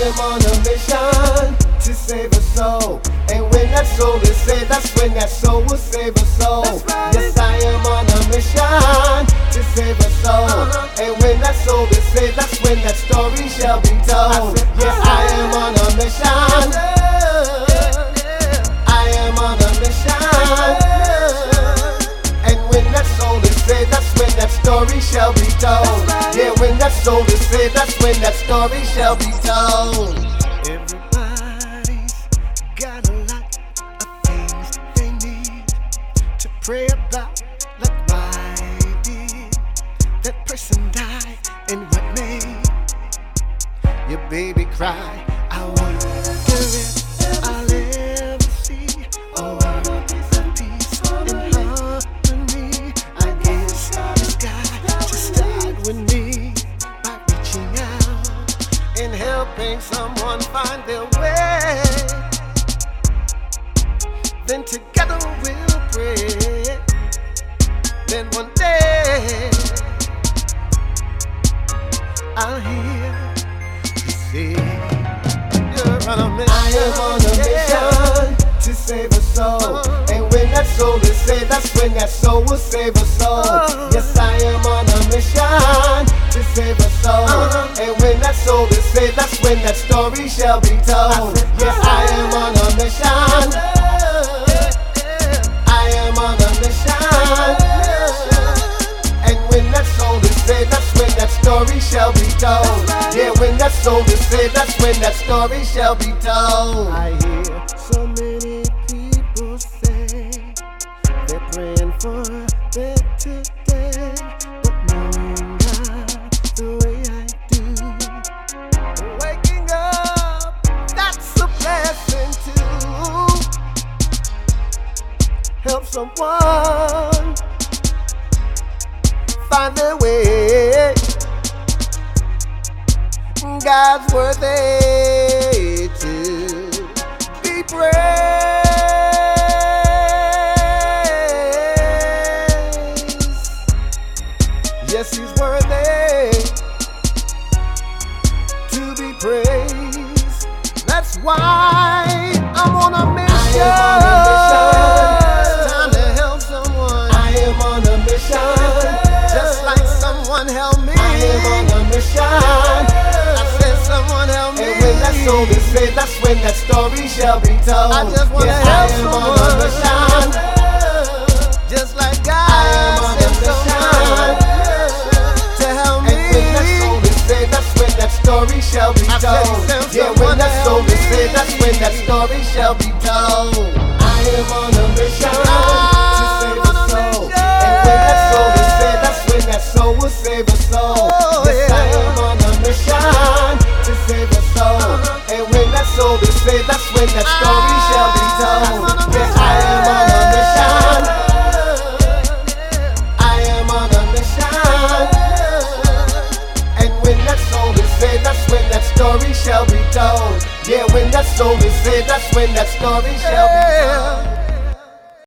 am on a mission to save a soul. And when that soul is saved, that's when that soul will save a soul. Yes, I am on a mission to save a soul. And when that soul is saved, that's when that story shall be told. Yes, I am on a mission. I am on a mission. And when that soul is saved, that's when that story shall be told. Yeah, when that soul is saved, that's when that story shall be told. Everybody's got a lot of things they need to pray about, like why did that person die and what made your baby cry? I wonder if I'll ever see a world of peace and harmony. I guess it's got to start with me by reaching out and helping someone find their way. Then together we'll pray. Then one day I'll hear you say you're on a mission. I am on a mission to save a soul. And when that soul is saved, that's when that soul will save a soul. Yes, I am on a mission to save a soul. And when that soul is saved, that's when that story shall be told. Yes, I am on a mission. I am on a mission. And when that soul is saved, that's when that story shall be told. Yeah, when that soul is saved, that's when that story shall be told. I hear so many people say they're praying for a better day, but knowing God the way I do, waking up, that's a blessing too. Help someone find their way. God's worthy to be praised. Yes, He's worthy to be praised. That's why I'm on a mission. It's time to help someone. I am on a mission. Just like someone helped me. I am on a mission. Someone help me. And when that soul is saved, that's when that story shall be told. I just want to yes, help I am someone. on a mission. Just like God, I am on a mission to help me. And when that soul is saved, that's when that story shall be told. Yeah, when that soul is saved, that's when that story shall be told. I am on a mission to save a soul. And when that soul is saved, that's when that soul will save a soul. Yes, I am on a mission to save a soul. And when that soul is saved, that's when that story shall be told. Yes, I am on a mission. I am on a mission. And when that soul is saved, that's when that story shall be told. Yeah, when that soul is saved, that's when that story shall be told.